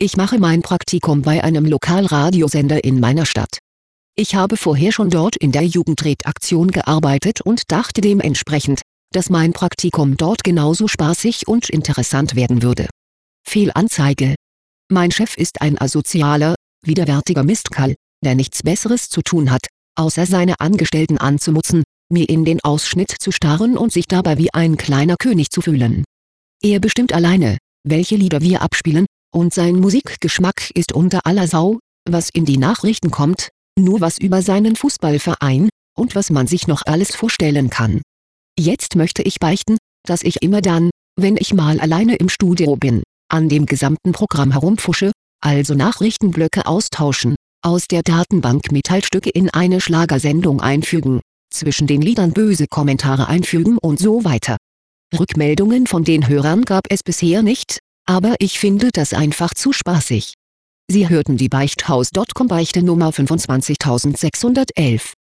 Ich mache mein Praktikum bei einem Lokalradiosender in meiner Stadt. Ich habe vorher schon dort in der Jugendredaktion gearbeitet und dachte dementsprechend, dass mein Praktikum dort genauso spaßig und interessant werden würde. Fehlanzeige. Mein Chef ist ein asozialer, widerwärtiger Mistkerl, der nichts Besseres zu tun hat, außer seine Angestellten anzumutzen, mir in den Ausschnitt zu starren und sich dabei wie ein kleiner König zu fühlen. Er bestimmt alleine, welche Lieder wir abspielen, und sein Musikgeschmack ist unter aller Sau, was in die Nachrichten kommt, nur was über seinen Fußballverein, und was man sich noch alles vorstellen kann. Jetzt möchte ich beichten, dass ich immer dann, wenn ich mal alleine im Studio bin, an dem gesamten Programm herumfusche, also Nachrichtenblöcke austauschen, aus der Datenbank Metallstücke in eine Schlagersendung einfügen, zwischen den Liedern böse Kommentare einfügen und so weiter. Rückmeldungen von den Hörern gab es bisher nicht, aber ich finde das einfach zu spaßig. Sie hörten die Beichthaus.com Beichte Nummer 25611.